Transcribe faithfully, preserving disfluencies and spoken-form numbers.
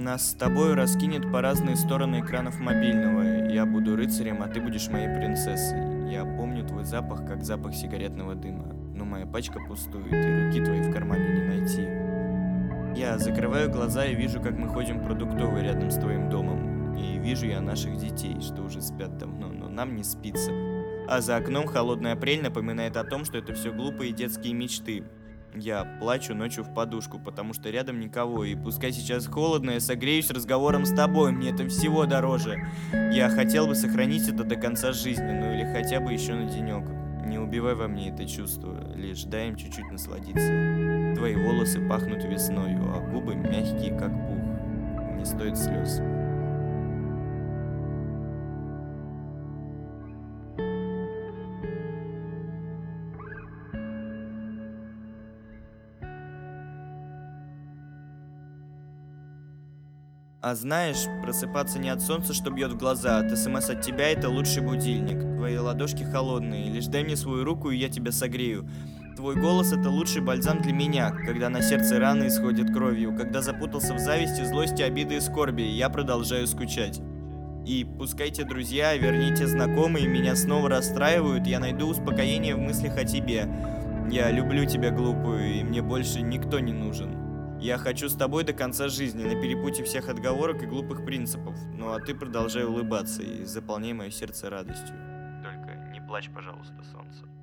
Нас с тобой раскинет по разные стороны экранов мобильного. Я буду рыцарем, а ты будешь моей принцессой. Я помню твой запах, как запах сигаретного дыма. Но моя пачка пустует, и руки твои в кармане не найти. Я закрываю глаза и вижу, как мы ходим в продуктовый рядом с твоим домом. И вижу я наших детей, что уже спят давно, но нам не спится. А за окном холодный апрель напоминает о том, что это все глупые детские мечты. Я плачу ночью в подушку, потому что рядом никого, и пускай сейчас холодно, я согреюсь разговором с тобой, мне это всего дороже. Я хотел бы сохранить это до конца жизни, ну или хотя бы еще на денек. Не убивай во мне это чувство, лишь дай им чуть-чуть насладиться. Твои волосы пахнут весною, а губы мягкие, как пух. Не стоит слез. А знаешь, просыпаться не от солнца, что бьет в глаза, от СМС от тебя — это лучший будильник. Твои ладошки холодные, лишь дай мне свою руку, и я тебя согрею. Твой голос — это лучший бальзам для меня, когда на сердце раны исходят кровью, когда запутался в зависти, злости, обиды и скорби, я продолжаю скучать. И пускай те друзья, вернее те знакомые, меня снова расстраивают, я найду успокоение в мыслях о тебе. Я люблю тебя, глупую, и мне больше никто не нужен. Я хочу с тобой до конца жизни, на перепутье всех отговорок и глупых принципов. Ну а ты продолжай улыбаться и заполняй мое сердце радостью. Только не плачь, пожалуйста, солнце.